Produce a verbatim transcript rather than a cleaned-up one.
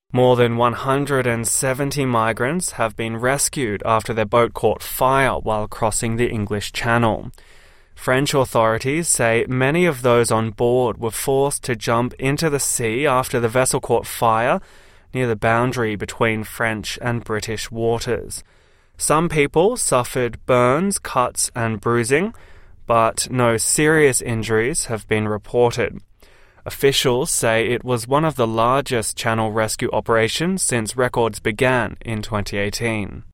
More than one hundred seventy migrants have been rescued after their boat caught fire while crossing the English Channel. French authorities say many of those on board were forced to jump into the sea after the vessel caught fire near the boundary between French and British waters. Some people suffered burns, cuts, and bruising, but no serious injuries have been reported. Officials say it was one of the largest channel rescue operations since records began in twenty eighteen.